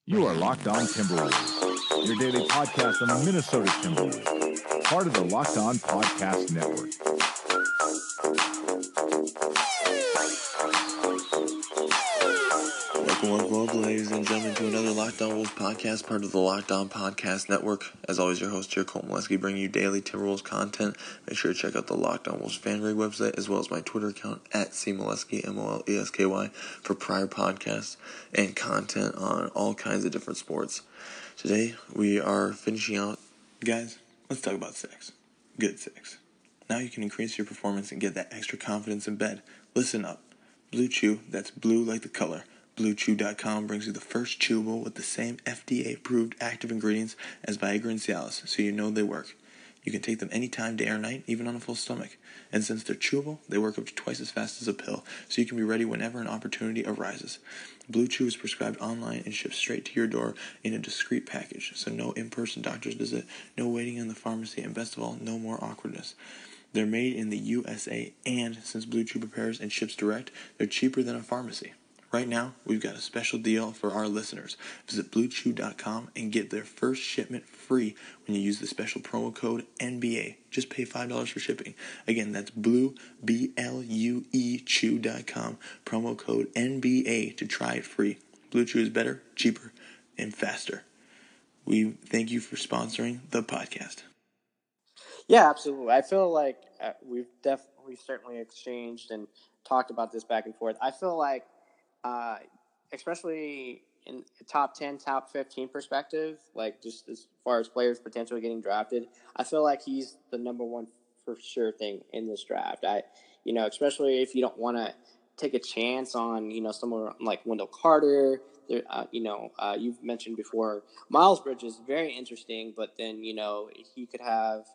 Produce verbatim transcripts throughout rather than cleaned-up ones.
You are Locked On Timberwolves, your daily podcast on the Minnesota Timberwolves, part of the Locked On Podcast Network. Welcome, welcome, welcome, ladies and gentlemen, to another Locked On Wolves podcast, part of the Locked On Podcast Network. As always, your host here, Colt Molesky, bringing you daily Timberwolves content. Make sure to check out the Locked On Wolves fan rig website, as well as my Twitter account, at C Molesky, M O L E S K Y, for prior podcasts and content on all kinds of different sports. Today, we are finishing out, guys, let's talk about sex. Good sex. Now you can increase your performance and get that extra confidence in bed. Listen up. Blue Chew, that's blue like the color. Blue Chew dot com brings you the first chewable with the same F D A-approved active ingredients as Viagra and Cialis, so you know they work. You can take them anytime, day or night, even on a full stomach. And since they're chewable, they work up to twice as fast as a pill, so you can be ready whenever an opportunity arises. Blue Chew is prescribed online and shipped straight to your door in a discreet package, so no in-person doctor's visit, no waiting in the pharmacy, and best of all, no more awkwardness. They're made in the U S A, and since Blue Chew prepares and ships direct, they're cheaper than a pharmacy. Right now, we've got a special deal for our listeners. Visit Blue Chew dot com and get their first shipment free when you use the special promo code N B A. Just pay five dollars for shipping. Again, that's Blue, B L U E, Chew dot com, promo code N B A to try it free. Blue Chew is better, cheaper, and faster. We thank you for sponsoring the podcast. Yeah, absolutely. I feel like uh, we've definitely, certainly exchanged and talked about this back and forth. I feel like Uh, especially in the top ten, top fifteen perspective, like just as far as players potentially getting drafted, I feel like he's the number one for sure thing in this draft. I, you know, especially if you don't want to take a chance on, you know, someone like Wendell Carter. There, uh, you know, uh, you've mentioned before, Miles Bridges, very interesting, but then, you know, he could have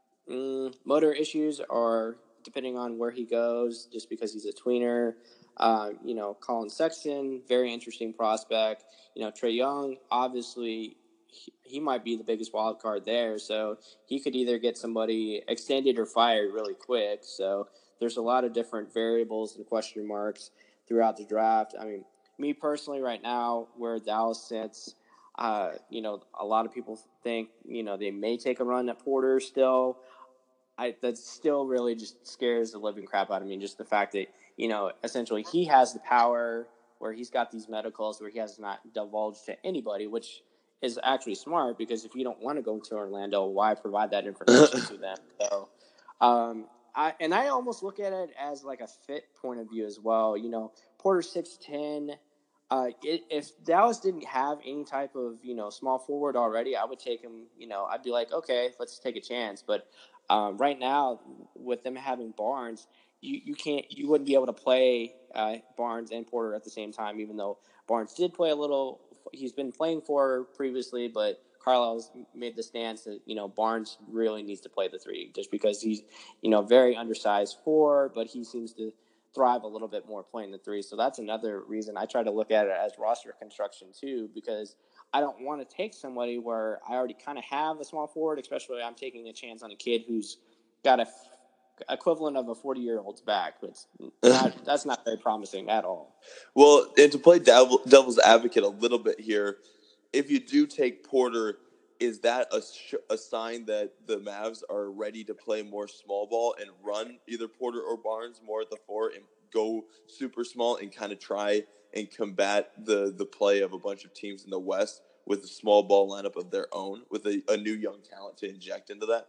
mm, motor issues or depending on where he goes, just because he's a tweener. Uh, you know, Colin Sexton, very interesting prospect. You know, Trae Young, obviously, he, he might be the biggest wild card there. So he could either get somebody extended or fired really quick. So there's a lot of different variables and question marks throughout the draft. I mean, me personally, right now, where Dallas sits, uh, you know, a lot of people think, you know, they may take a run at Porter still. I, that still really just scares the living crap out of me. Just the fact that, you know, essentially he has the power where he's got these medicals where he has not divulged to anybody, which is actually smart because if you don't want to go to Orlando, why provide that information to them? So, um, I, and I almost look at it as like a fit point of view as well. You know, Porter six ten. Uh, it, if Dallas didn't have any type of, you know, small forward already, I would take him, you know, I'd be like, okay, let's take a chance. But um, right now, with them having Barnes, you, you can't, you wouldn't be able to play uh, Barnes and Porter at the same time, even though Barnes did play a little, he's been playing for previously, but Carlisle's made the stance that, you know, Barnes really needs to play the three just because he's, you know, very undersized four, but he seems to thrive a little bit more playing the three. So that's another reason I try to look at it as roster construction too, because I don't want to take somebody where I already kind of have a small forward, especially I'm taking a chance on a kid who's got a f- equivalent of a forty-year-old's back. It's not, that's not very promising at all. Well, and to play devil, devil's advocate a little bit here, if you do take Porter, is that a, sh- a sign that the Mavs are ready to play more small ball and run either Porter or Barnes more at the four and go super small and kind of try and combat the, the play of a bunch of teams in the West with a small ball lineup of their own, with a, a new young talent to inject into that?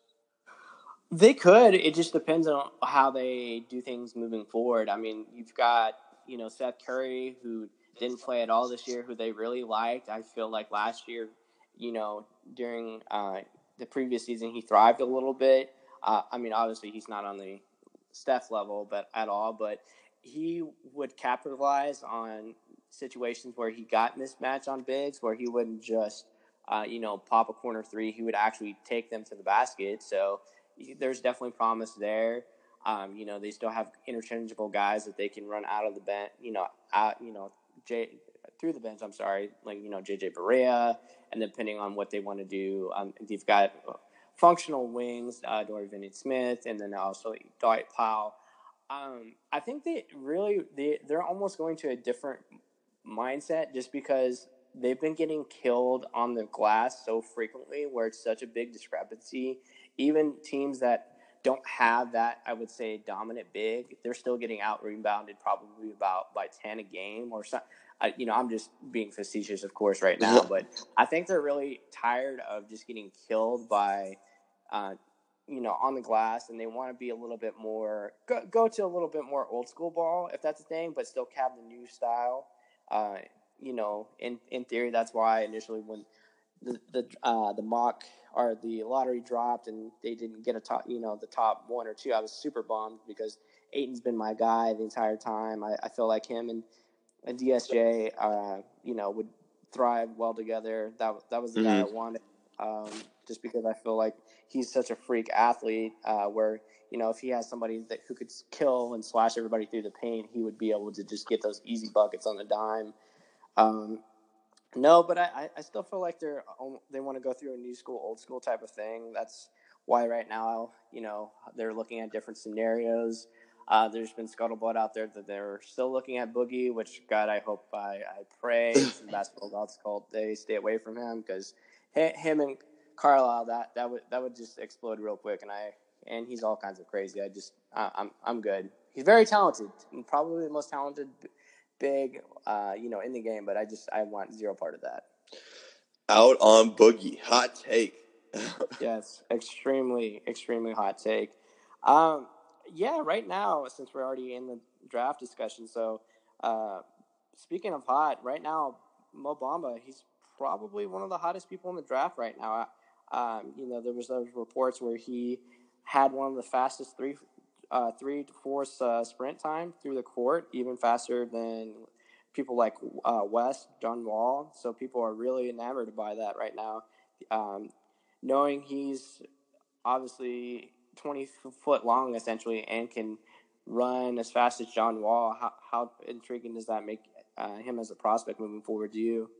They could. It just depends on how they do things moving forward. I mean, you've got, you know, Seth Curry, who didn't play at all this year, who they really liked. I feel like last year, you know, during uh, the previous season, he thrived a little bit. Uh, I mean, obviously, he's not on the Steph level, but at all. But he would capitalize on situations where he got mismatch on bigs, where he wouldn't just, uh, you know, pop a corner three. He would actually take them to the basket. So there's definitely promise there. Um, you know, they still have interchangeable guys that they can run out of the bench, you know, out, you know, J, through the bench, I'm sorry, like, you know, J J Barea, and depending on what they want to do, um, they've got functional wings, uh, Dorian Finney-Smith, and then also Dwight Powell. Um, I think they really, they, they're almost going to a different mindset just because they've been getting killed on the glass so frequently where it's such a big discrepancy. Even teams that don't have that, I would say, dominant big, they're still getting out rebounded probably about by ten a game or something. I, you know, I'm just being facetious, of course, right now, but I think they're really tired of just getting killed by, uh, you know, on the glass, and they want to be a little bit more, go, go to a little bit more old school ball, if that's a thing, but still have the new style. Uh, you know, in, in theory, that's why initially when the the uh, the mock or the lottery dropped and they didn't get a top, you know, the top one or two, I was super bummed because Ayton's been my guy the entire time. I, I feel like him and and D S J, uh, you know, would thrive well together. That that was the mm-hmm. guy I wanted, um, just because I feel like he's such a freak athlete. Uh, where you know, if he has somebody that who could kill and slash everybody through the paint, he would be able to just get those easy buckets on the dime. Um, no, but I, I still feel like they're they want to go through a new school, old school type of thing. That's why right now, you know, they're looking at different scenarios. Uh, there's been scuttlebutt out there that they're still looking at Boogie, which, God, I hope, I, I pray some basketball gods called they stay away from him because him and Carlisle, that that would that would just explode real quick, and I and he's all kinds of crazy. I just I, I'm I'm good. He's very talented, probably the most talented big, uh, you know, in the game. But I just I want zero part of that. Out on Boogie, hot take. Yes, extremely extremely hot take. Um. Yeah, right now, since we're already in the draft discussion, so uh, speaking of hot, right now, Mo Bamba, he's probably one of the hottest people in the draft right now. Um, you know, there was those reports where he had one of the fastest three, uh, three to four uh, sprint time through the court, even faster than people like uh, West, John Wall. So people are really enamored by that right now. Um, knowing he's obviously twenty foot long essentially and can run as fast as John Wall, how, how intriguing does that make uh, him as a prospect moving forward to you?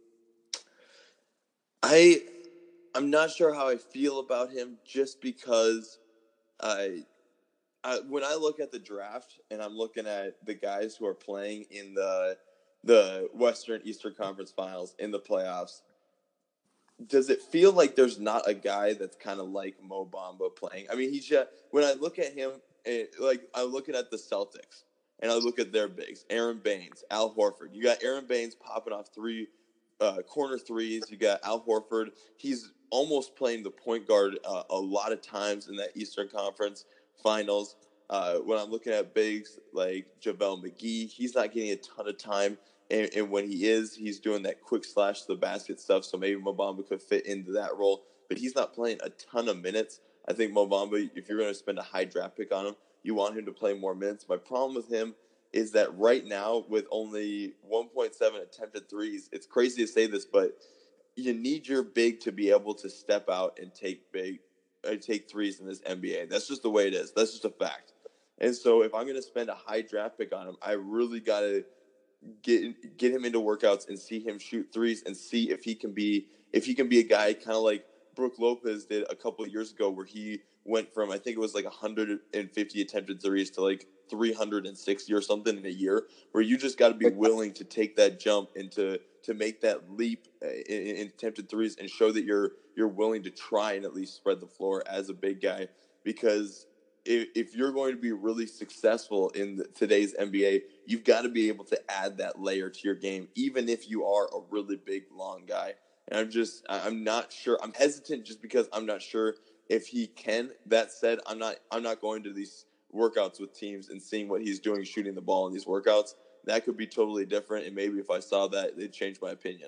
I, I'm not sure how I feel about him just because I, I, when I look at the draft and I'm looking at the guys who are playing in the the Western Eastern Conference Finals in the playoffs, does it feel like there's not a guy that's kind of like Mo Bamba playing? I mean, he's just, when I look at him, it, like I'm looking at the Celtics and I look at their bigs, Aaron Baines, Al Horford. You got Aaron Baines popping off three uh, corner threes. You got Al Horford. He's almost playing the point guard uh, a lot of times in that Eastern Conference Finals. Uh, when I'm looking at bigs like JaVale McGee, he's not getting a ton of time. And, and when he is, he's doing that quick slash to the basket stuff. So maybe Mo Bamba could fit into that role. But he's not playing a ton of minutes. I think Mo Bamba, if you're going to spend a high draft pick on him, you want him to play more minutes. My problem with him is that right now, with only one point seven attempted threes, it's crazy to say this, but you need your big to be able to step out and take big, uh, take threes in this N B A. That's just the way it is. That's just a fact. And so if I'm going to spend a high draft pick on him, I really got to get get him into workouts and see him shoot threes and see if he can be if he can be a guy kind of like Brook Lopez did a couple of years ago, where he went from, I think it was like one hundred fifty attempted threes to like three hundred sixty or something in a year, where you just got to be willing to take that jump and to, to make that leap in, in attempted threes and show that you're you're willing to try and at least spread the floor as a big guy. Because if, if you're going to be really successful in the, today's N B A, you've got to be able to add that layer to your game, even if you are a really big, long guy. And I'm just, I'm not sure. I'm hesitant just because I'm not sure if he can. That said, I'm not, I'm not going to these workouts with teams and seeing what he's doing shooting the ball in these workouts. That could be totally different. And maybe if I saw that, it'd change my opinion.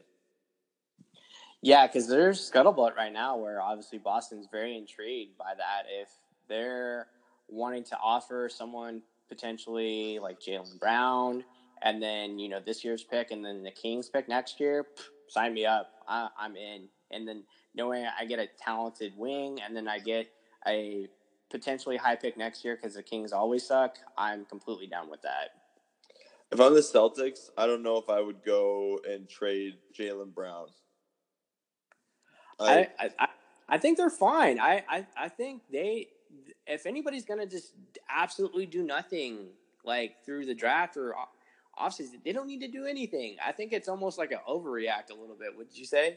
Yeah, because there's scuttlebutt right now where obviously Boston's very intrigued by that. If they're wanting to offer someone potentially like Jaylen Brown and then, you know, this year's pick and then the Kings pick next year, pff, sign me up. I, I'm in. And then knowing I get a talented wing and then I get a potentially high pick next year because the Kings always suck, I'm completely down with that. If I'm the Celtics, I don't know if I would go and trade Jaylen Brown. I, I, I, I think they're fine. I, I, I think they, if anybody's going to just absolutely do nothing like through the draft or offseason. They don't need to do anything. I think it's almost like an overreact a little bit. Would you say?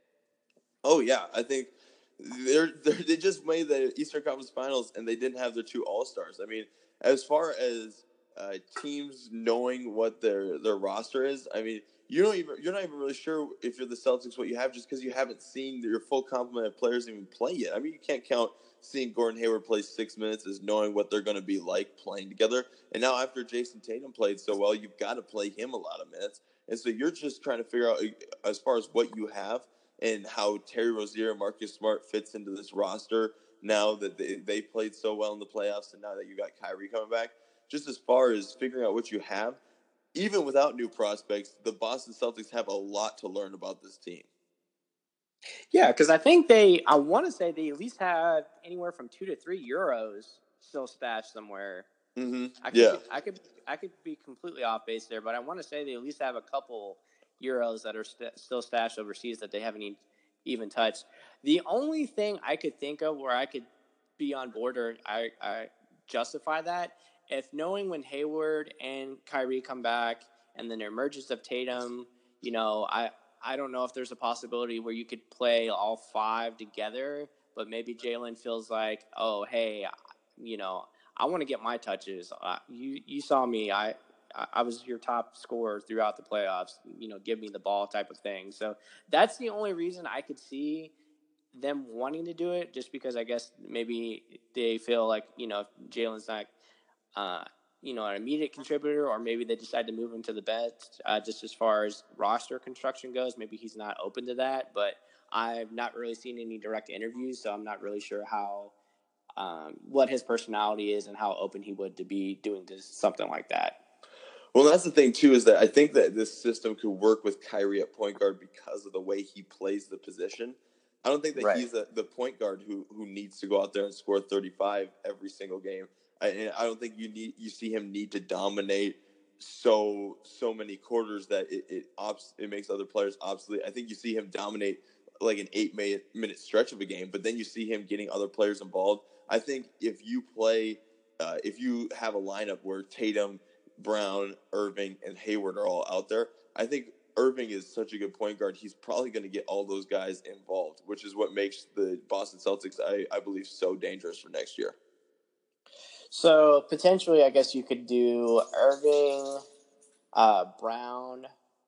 Oh yeah, I think they're, they're they just made the Eastern Conference Finals and they didn't have their two All Stars. I mean, as far as uh, teams knowing what their their roster is, I mean, you don't even you're not even really sure if you're the Celtics what you have just because you haven't seen your full complement of players even play yet. I mean, you can't count seeing Gordon Hayward play six minutes as knowing what they're going to be like playing together. And now after Jason Tatum played so well, you've got to play him a lot of minutes. And so you're just trying to figure out as far as what you have and how Terry Rozier and Marcus Smart fits into this roster now that they, they played so well in the playoffs and now that you got Kyrie coming back. Just as far as figuring out what you have, even without new prospects, the Boston Celtics have a lot to learn about this team. Yeah, because I think they, I want to say they at least have anywhere from two to three Euros still stashed somewhere. Mm-hmm. I could, yeah. be, I could, I could be completely off base there, but I want to say they at least have a couple Euros that are st- still stashed overseas that they haven't even touched. The only thing I could think of where I could be on board or I, I justify that, if knowing when Hayward and Kyrie come back and then the emergence of Tatum, you know, I, I don't know if there's a possibility where you could play all five together, but maybe Jalen feels like, oh, hey, you know, I want to get my touches. Uh, you you saw me. I I was your top scorer throughout the playoffs. You know, give me the ball type of thing. So that's the only reason I could see them wanting to do it, just because I guess maybe they feel like, you know, if Jalen's not, uh, you know, an immediate contributor, or maybe they decide to move him to the bench uh, just as far as roster construction goes. Maybe he's not open to that, but I've not really seen any direct interviews, so I'm not really sure how um, what his personality is and how open he would to be doing this, something like that. Well, that's the thing, too, is that I think that this system could work with Kyrie at point guard because of the way he plays the position. I don't think that right. he's a, the point guard who who needs to go out there and score thirty-five every single game. I, and I don't think you need you see him need to dominate so so many quarters that it it, obs, it makes other players obsolete. I think you see him dominate like an eight minute, minute stretch of a game, but then you see him getting other players involved. I think if you play, uh, if you have a lineup where Tatum, Brown, Irving, and Hayward are all out there, I think Irving is such a good point guard. He's probably going to get all those guys involved, which is what makes the Boston Celtics, I, I believe, so dangerous for next year. So potentially, I guess you could do Irving, uh, Brown,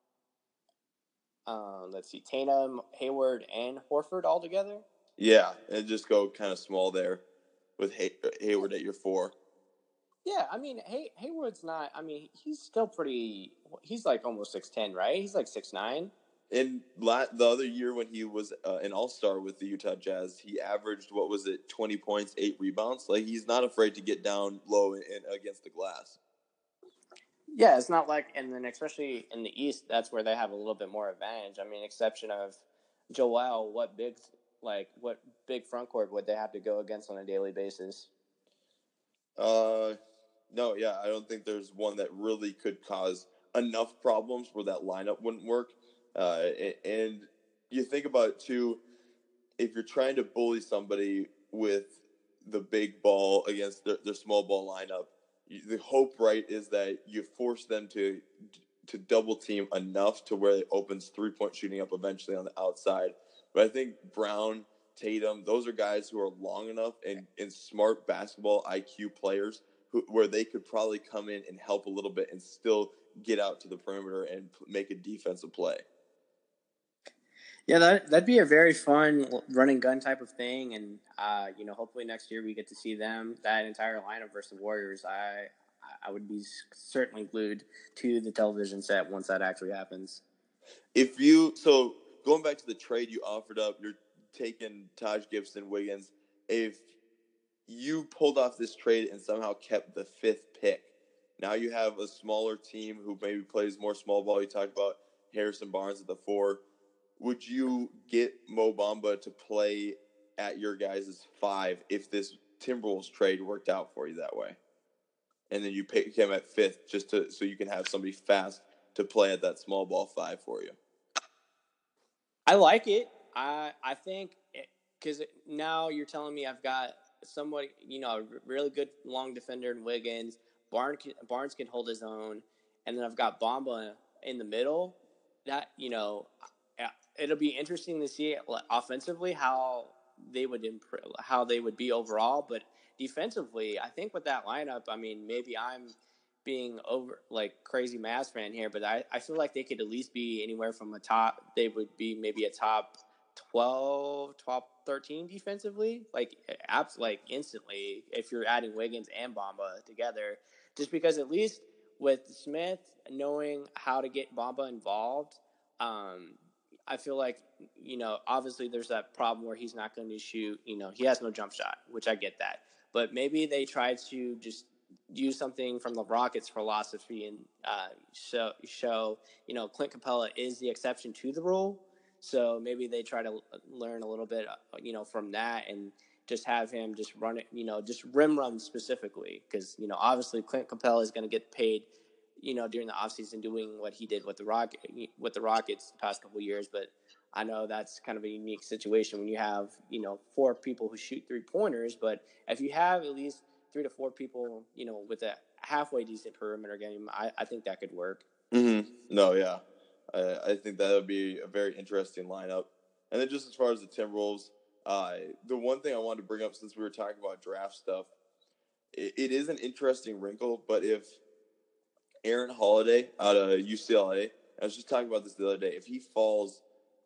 um, let's see, Tatum, Hayward, and Horford all together. Yeah, and just go kind of small there with Hay- Hayward at your four. Yeah, I mean, Hay- Hayward's not. I mean, he's still pretty. He's like almost six ten, right? He's like six nine. In la- the other year when he was uh, an all-star with the Utah Jazz, he averaged, what was it, twenty points, eight rebounds. Like, he's not afraid to get down low and against the glass. Yeah, it's not like, and then especially in the East, that's where they have a little bit more advantage. I mean, exception of Joel, what big, like, what big front court would they have to go against on a daily basis? Uh, no, yeah, I don't think there's one that really could cause enough problems where that lineup wouldn't work. Uh, and you think about it, too, if you're trying to bully somebody with the big ball against their, their small ball lineup, the hope, right, is that you force them to to double team enough to where it opens three-point shooting up eventually on the outside. But I think Brown, Tatum, those are guys who are long enough and, and smart basketball I Q players who, where they could probably come in and help a little bit and still get out to the perimeter and make a defensive play. Yeah, that, that'd be a very fun running gun type of thing. And, uh, you know, hopefully next year we get to see them, that entire lineup versus the Warriors. I I would be certainly glued to the television set once that actually happens. If you, so going back to the trade you offered up, you're taking Taj Gibson, Wiggins. If you pulled off this trade and somehow kept the fifth pick, now you have a smaller team who maybe plays more small ball. You talked about Harrison Barnes at the four. Would you get Mo Bamba to play at your guys' five if this Timberwolves trade worked out for you that way? And then you pick him at fifth just to so you can have somebody fast to play at that small ball five for you. I like it. I I think because now you're telling me I've got somewhat, you know, a really good long defender in Wiggins. Barnes can, Barnes can hold his own. and then I've got Bamba in the middle. That, you know, it'll be interesting to see offensively how they would imp- how they would be overall, but defensively, I think with that lineup, I mean, maybe I'm being over like crazy Mavs fan here, but I, I feel like they could at least be anywhere from a top. They would be maybe a top twelve, top thirteen defensively, like abs like instantly if you're adding Wiggins and Bamba together, just because at least with Smith knowing how to get Bamba involved, um, I feel like, you know, obviously there's that problem where he's not going to shoot, you know, he has no jump shot, which I get that. But maybe they try to just use something from the Rockets' philosophy and uh, show, show, you know, Clint Capella is the exception to the rule. So maybe they try to learn a little bit, you know, from that and just have him just run it, you know, just rim run specifically. Because, you know, obviously Clint Capella is going to get paid, you know, during the offseason doing what he did with the Rock with the Rockets the past couple of years. But I know that's kind of a unique situation when you have, you know, four people who shoot three pointers. But if you have at least three to four people, you know, with a halfway decent perimeter game, I, I think that could work. Mm-hmm. No, yeah. I, I think that would be a very interesting lineup. And then just as far as the Timberwolves, uh, the one thing I wanted to bring up since we were talking about draft stuff, it, it is an interesting wrinkle, but if Aaron Holiday out of U C L A, I was just talking about this the other day, if he falls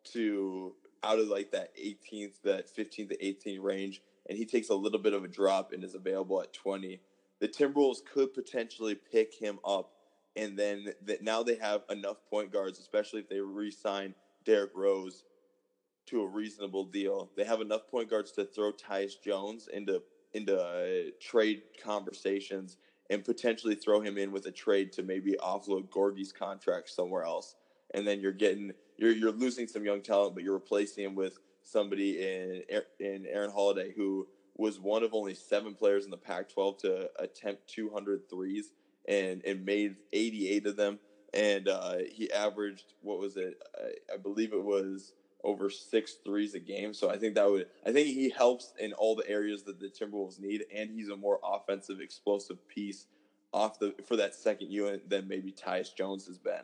to out of like that eighteenth, that fifteenth to eighteenth range, and he takes a little bit of a drop and is available at twenty, the Timberwolves could potentially pick him up. And then that now they have enough point guards, especially if they re-sign Derrick Rose to a reasonable deal. They have enough point guards to throw Tyus Jones into into uh, trade conversations and potentially throw him in with a trade to maybe offload Gorgie's contract somewhere else. And then you're getting you're you're losing some young talent, but you're replacing him with somebody in in Aaron Holiday, who was one of only seven players in the Pac twelve to attempt two hundred threes and, and made eighty-eight of them. And uh, he averaged, what was it? I, I believe it was over six threes a game. So I think that would, I think he helps in all the areas that the Timberwolves need. And he's a more offensive, explosive piece off the, for that second unit than maybe Tyus Jones has been.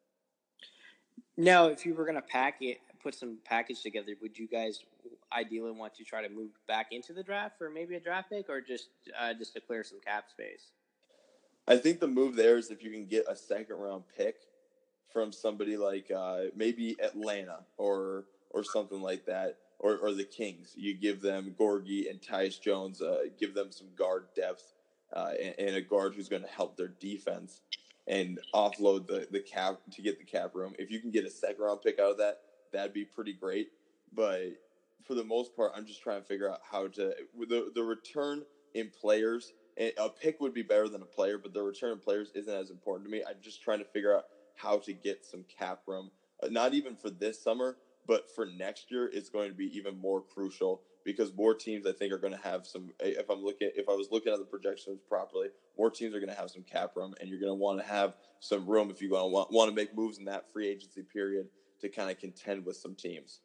Now, if you were going to pack it, put some package together, would you guys ideally want to try to move back into the draft for maybe a draft pick, or just uh, just to clear some cap space? I think the move there is if you can get a second round pick from somebody like uh, maybe Atlanta or or something like that, or, or the Kings. You give them Gorgie and Tyus Jones, uh, give them some guard depth uh, and, and a guard who's going to help their defense and offload the, the cap to get the cap room. If you can get a second round pick out of that, that'd be pretty great. But for the most part, I'm just trying to figure out how to the the return in players. A pick would be better than a player, but the return in players isn't as important to me. I'm just trying to figure out how to get some cap room, uh, not even for this summer, but for next year. It's going to be even more crucial because more teams, I think, are going to have some. If I'm looking, if I was looking at the projections properly, more teams are going to have some cap room, and you're going to want to have some room if you want want, want to make moves in that free agency period to kind of contend with some teams.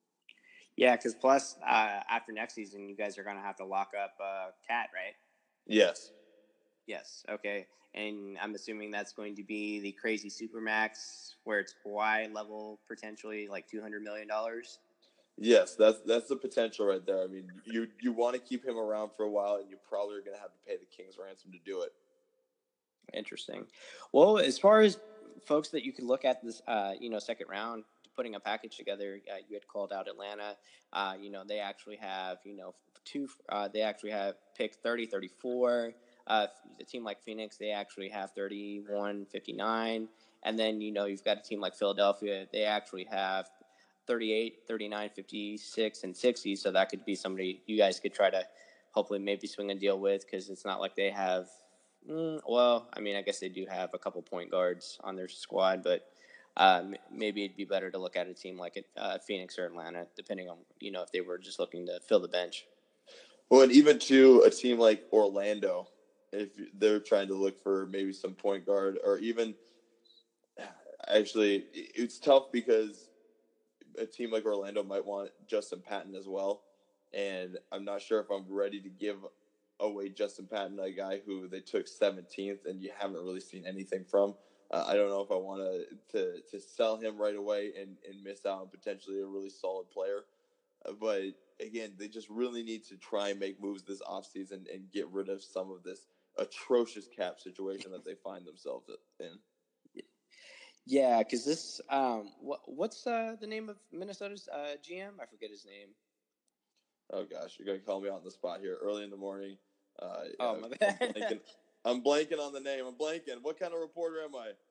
Yeah, because plus uh, after next season, you guys are going to have to lock up uh, Cat, right? Yes. Yes. Okay. And I'm assuming that's going to be the crazy Supermax where it's Kawhi level, potentially like two hundred million dollars. Yes, that's that's the potential right there. I mean, you you want to keep him around for a while, and you probably are going to have to pay the Kings ransom to do it. Interesting. Well, as far as folks that you could look at this, uh, you know, second round, putting a package together, uh, you had called out Atlanta. Uh, you know, they actually have, you know, two, uh, they actually have pick thirty, thirty-four. Uh, a team like Phoenix, they actually have thirty-one, fifty-nine. And then, you know, you've got a team like Philadelphia, they actually have thirty-eight, thirty-nine, fifty-six, and sixty. So that could be somebody you guys could try to hopefully maybe swing a deal with, because it's not like they have, mm, well, I mean, I guess they do have a couple point guards on their squad, but um, maybe it'd be better to look at a team like uh, Phoenix or Atlanta, depending on, you know, if they were just looking to fill the bench. Well, and even to a team like Orlando, if they're trying to look for maybe some point guard, or even actually, it's tough because a team like Orlando might want Justin Patton as well. And I'm not sure if I'm ready to give away Justin Patton, a guy who they took seventeenth and you haven't really seen anything from. Uh, I don't know if I want to to sell him right away and, and miss out on potentially a really solid player. Uh, but again, they just really need to try and make moves this offseason and get rid of some of this atrocious cap situation that they find themselves in. Yeah, because this um, what what's uh, the name of Minnesota's uh, G M? I forget his name. Oh gosh, you're gonna call me on the spot here early in the morning. Uh, oh yeah, my bad. I'm blanking, I'm blanking on the name. I'm blanking. What kind of reporter am I?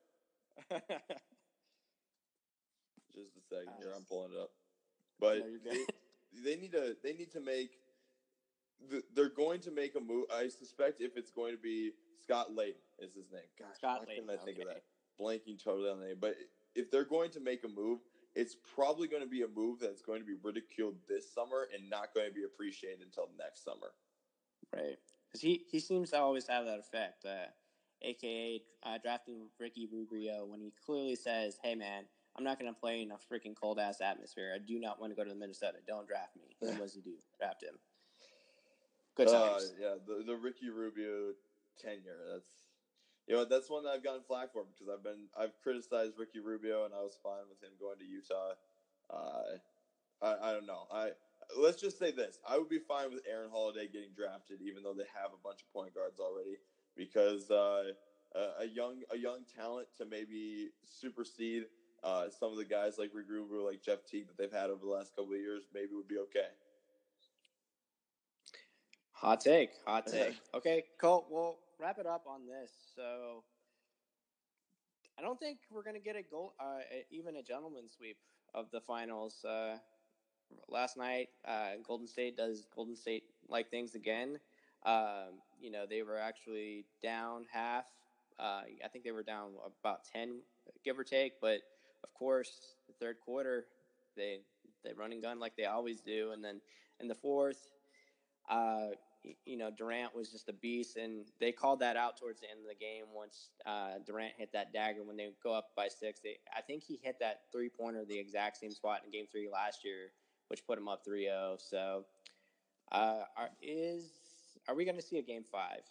Just a second here. I'm pulling it up. But no, they, they need to they need to make. They're going to make a move. I suspect if it's going to be Scott Layden is his name. Gosh, Scott why Layden, couldn't I think okay. of that? Blanking totally on the name. But if they're going to make a move, it's probably going to be a move that's going to be ridiculed this summer and not going to be appreciated until next summer. Right. Because he, he seems to always have that effect, uh, a k a. Uh, drafting Ricky Rubio when he clearly says, hey, man, I'm not going to play in a freaking cold-ass atmosphere. I do not want to go to Minnesota. Don't draft me. And what does he do? Draft him. Good times. Uh, yeah, the, the Ricky Rubio tenure, that's... You know, that's one that I've gotten flack for because I've been I've criticized Ricky Rubio and I was fine with him going to Utah. Uh, I, I don't know. I let's just say this: I would be fine with Aaron Holiday getting drafted, even though they have a bunch of point guards already, because uh, a, a young a young talent to maybe supersede uh, some of the guys like Ricky Rubio, like Jeff Teague that they've had over the last couple of years, maybe would be okay. Hot take, hot take. Okay, Colt, we'll wrap it up on this. So, I don't think we're going to get a goal, uh, even a gentleman's sweep of the finals. Uh, last night, uh, Golden State does Golden State like things again. Um, you know, they were actually down half. Uh, I think they were down about ten, give or take. But, of course, the third quarter, they they run and gun like they always do. And then in the fourth, uh, you know, Durant was just a beast, and they called that out towards the end of the game once uh, Durant hit that dagger when they go up by six. They, I think he hit that three-pointer the exact same spot in Game three last year, which put him up three oh. So uh, are, is, are we going to see a Game five?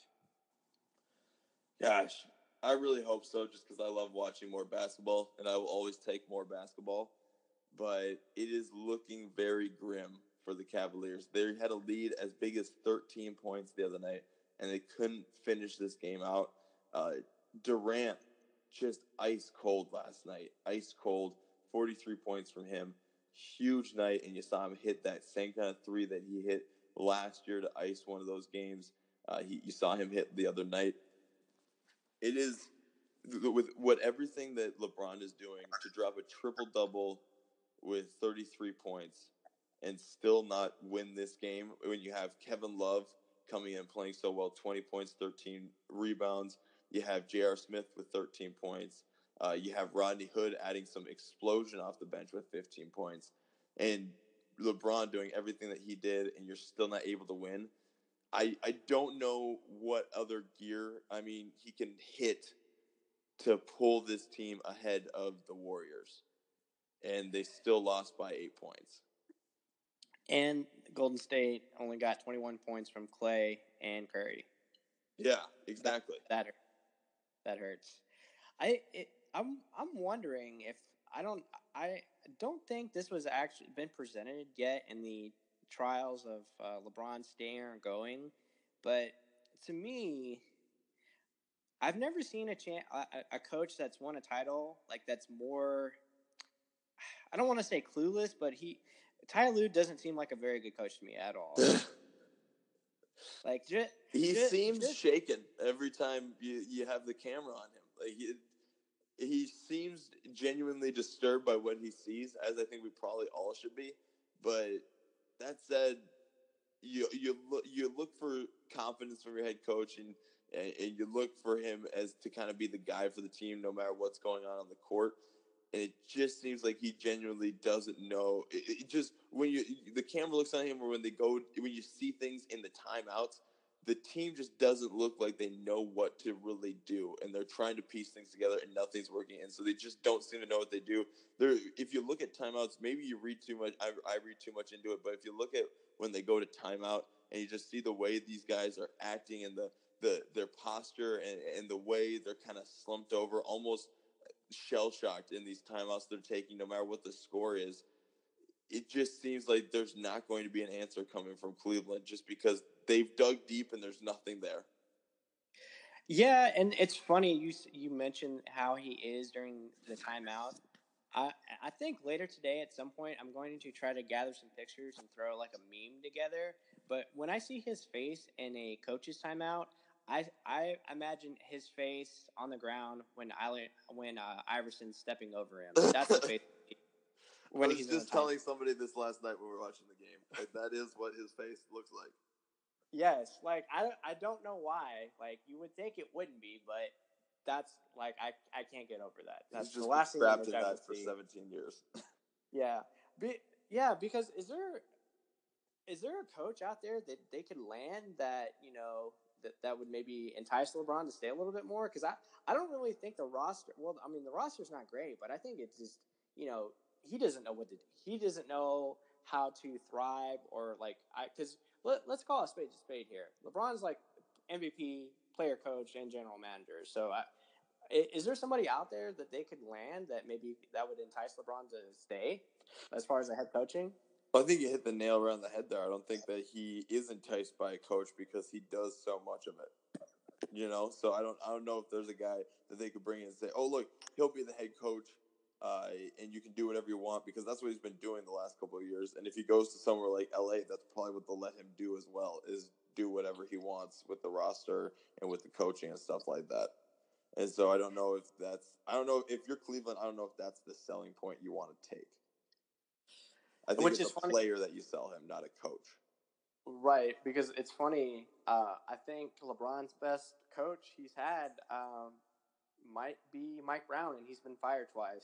Gosh, I really hope so just because I love watching more basketball, and I will always take more basketball. But it is looking very grim for the Cavaliers. They had a lead as big as thirteen points the other night, and they couldn't finish this game out. Uh, Durant just ice cold last night. Ice cold, forty-three points from him. Huge night, and you saw him hit that same kind of three that he hit last year to ice one of those games. Uh, he, you saw him hit the other night. It is, with what everything that LeBron is doing, to drop a triple-double with thirty-three points and still not win this game when you have Kevin Love coming in playing so well, twenty points, thirteen rebounds. You have J R. Smith with thirteen points. Uh, you have Rodney Hood adding some explosion off the bench with fifteen points. And LeBron doing everything that he did, and you're still not able to win. I, I don't know what other gear, I mean, he can hit to pull this team ahead of the Warriors. And they still lost by eight points. And Golden State only got twenty-one points from Clay and Curry. Yeah, exactly. That that, that hurts. I it, I'm I'm wondering if I don't I don't think this was actually been presented yet in the trials of uh, LeBron staying or going, but to me, I've never seen a, chan- a a coach that's won a title like that's more. I don't want to say clueless, but he Ty Lue doesn't seem like a very good coach to me at all. Like just, he just, seems just, shaken every time you, you have the camera on him. Like he, he seems genuinely disturbed by what he sees, as I think we probably all should be. But that said, you you look you look for confidence from your head coach, and and you look for him as to kind of be the guy for the team, no matter what's going on on the court. And it just seems like he genuinely doesn't know. It, it just when you the camera looks on him, or when they go when you see things in the timeouts, the team just doesn't look like they know what to really do, and they're trying to piece things together, and nothing's working. And so they just don't seem to know what they do. They're, if you look at timeouts, maybe you read too much. I, I read too much into it, but if you look at when they go to timeout and you just see the way these guys are acting and the the their posture and, and the way they're kind of slumped over, almost shell-shocked in these timeouts they're taking, no matter what the score is. It just seems like there's not going to be an answer coming from Cleveland just because they've dug deep and there's nothing there. Yeah, and it's funny you you mentioned how he is during the timeout. I I think later today at some point I'm going to try to gather some pictures and throw like a meme together. But when I see his face in a coach's timeout, I I imagine his face on the ground when I when uh, Iverson's stepping over him. That's the face. When I was he's just telling somebody this last night when we were watching the game. Like, that is what his face looks like. Yes, like I, I don't know why. Like you would think it wouldn't be, but that's like I, I can't get over that. That's He's just the last thing trapped in that for see. seventeen years. Yeah, Be, yeah. Because is there is there a coach out there that they could land that you know that, that would maybe entice LeBron to stay a little bit more? Because I, I don't really think the roster. Well, I mean the roster's not great, but I think it's just you know he doesn't know what to. He doesn't know how to thrive or like I because. Let, let's call a spade a spade here. LeBron's like M V P, player coach, and general manager. So, I, is there somebody out there that they could land that maybe that would entice LeBron to stay as far as the head coaching? I think you hit the nail around the head there. I don't think that he is enticed by a coach because he does so much of it. You know, so I don't I don't know if there's a guy that they could bring in and say, oh, look, he'll be the head coach. Uh, and you can do whatever you want because that's what he's been doing the last couple of years. And if he goes to somewhere like L A, that's probably what they'll let him do as well, is do whatever he wants with the roster and with the coaching and stuff like that. And so I don't know if that's – I don't know if you're Cleveland, I don't know if that's the selling point you want to take. I think Which it's a funny. player that you sell him, not a coach. Right, because it's funny. Uh, I think LeBron's best coach he's had um, might be Mike Brown, and he's been fired twice.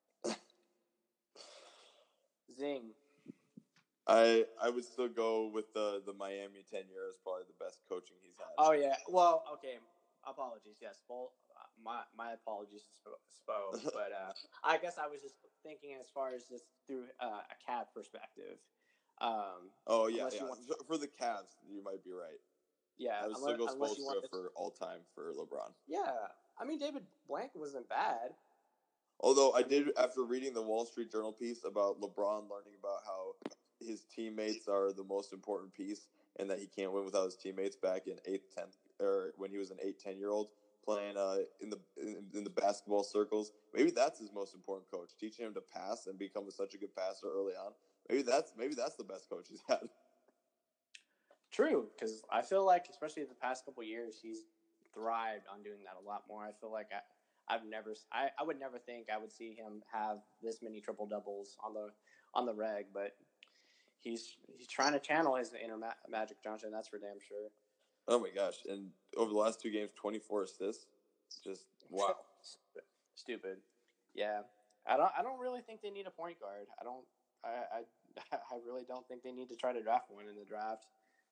Zing. I I would still go with the the Miami tenure as probably the best coaching he's had. Oh yeah. Well, okay. Apologies. Yes. Well, uh, my my apologies, Spo. But uh, I guess I was just thinking as far as just through uh, a Cavs perspective. Um, oh yeah, yeah. Want... For the Cavs, you might be right. Yeah. I would still go Spoelstra for all time for LeBron. Yeah. I mean, David Blank wasn't bad. Although I did, after reading the Wall Street Journal piece about LeBron learning about how his teammates are the most important piece and that he can't win without his teammates back in eighth, tenth, or when he was an eight, ten-year-old playing uh, in the in, in the basketball circles. Maybe that's his most important coach, teaching him to pass and become such a good passer early on. Maybe that's maybe that's the best coach he's had. True, because I feel like, especially the past couple of years, he's thrived on doing that a lot more. I feel like I. I've never, I, I would never think I would see him have this many triple doubles on the on the reg, but he's he's trying to channel his inner Ma- Magic Johnson. That's for damn sure. Oh my gosh! And over the last two games, twenty-four assists. Just wow. Stupid. Yeah, I don't. I don't really think they need a point guard. I don't. I. I, I really don't think they need to try to draft one in the draft.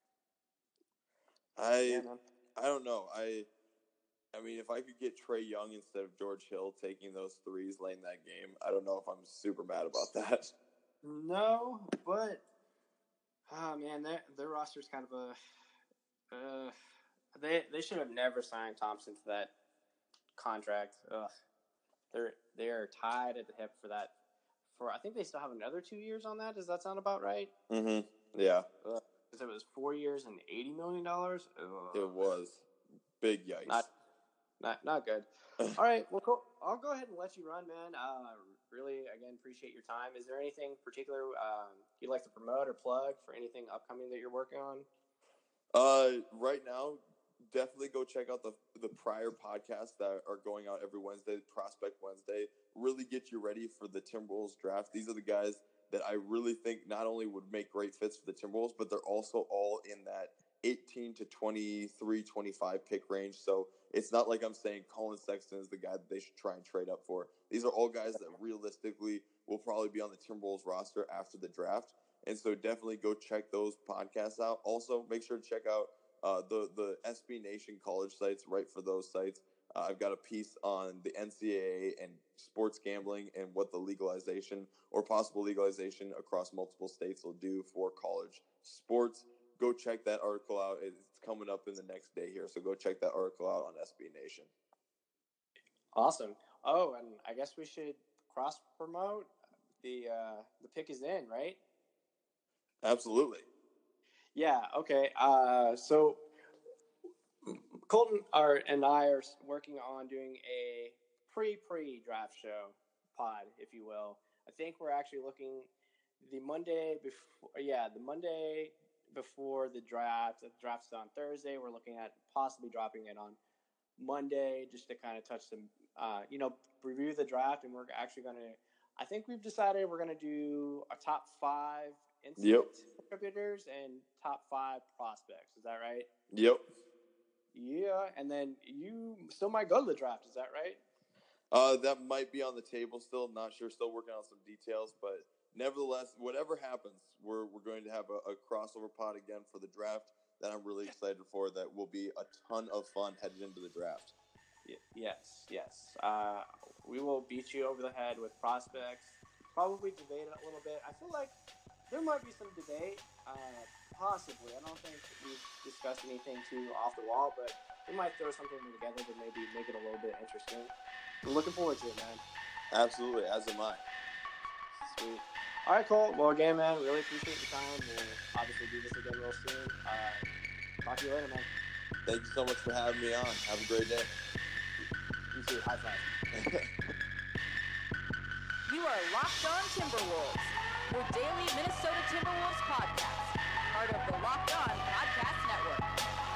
I. Yeah, I don't know. I. I mean, if I could get Trae Young instead of George Hill taking those threes late in that game, I don't know if I'm super mad about that. No, but oh man, their their roster's kind of a. Uh, they they should have never signed Thompson to that contract. Ugh, they're they are tied at the hip for that. For I think they still have another two years on that. Does that sound about right? Mm-hmm. Yeah. Because it was four years and eighty million dollars. It was big yikes. Not, Not not good. All right, well, cool. I'll go ahead and let you run, man. Uh, really, again, appreciate your time. Is there anything particular um, you'd like to promote or plug for anything upcoming that you're working on? Uh, right now, definitely go check out the the prior podcasts that are going out every Wednesday, Prospect Wednesday. Really get you ready for the Timberwolves draft. These are the guys that I really think not only would make great fits for the Timberwolves, but they're also all in that eighteen to twenty-three, twenty-five pick range. So it's not like I'm saying Colin Sexton is the guy that they should try and trade up for. These are all guys that realistically will probably be on the Timberwolves roster after the draft. And so definitely go check those podcasts out. Also, make sure to check out uh, the, the S B Nation college sites, right for those sites. Uh, I've got a piece on the N C double A and sports gambling and what the legalization or possible legalization across multiple states will do for college sports. Go check that article out. It's coming up in the next day here, so go check that article out on S B Nation. Awesome. Oh, and I guess we should cross promote. The uh, the pick is in, right? Absolutely. Yeah. Okay. Uh, so Colton are, and I are working on doing a pre-pre draft show pod, if you will. I think we're actually looking the Monday before. Yeah, the Monday before the draft. The draft's on Thursday. We're looking at possibly dropping it on Monday just to kind of touch some, uh, you know, review the draft. And we're actually going to, I think we've decided we're going to do a top five instant Yep. contributors and top five prospects. Is that right? Yep. Yeah. And then you still might go to the draft. Is that right? Uh, that might be on the table still. Not sure. Still working on some details, but nevertheless, whatever happens, we're we're going to have a, a crossover pod again for the draft that I'm really excited for. That will be a ton of fun headed into the draft. Y- yes, yes. Uh, we will beat you over the head with prospects. Probably debate it a little bit. I feel like there might be some debate, uh, possibly. I don't think we've discussed anything too off the wall, but we might throw something together to maybe make it a little bit interesting. I'm looking forward to it, man. Absolutely, as am I. Sweet. All right, Cole. Well, again, man, really appreciate your time. We'll obviously do this again real soon. Uh, talk to you later, man. Thank you so much for having me on. Have a great day. You too. High five. You are Locked On Timberwolves, your daily Minnesota Timberwolves podcast, part of the Locked On Podcast Network.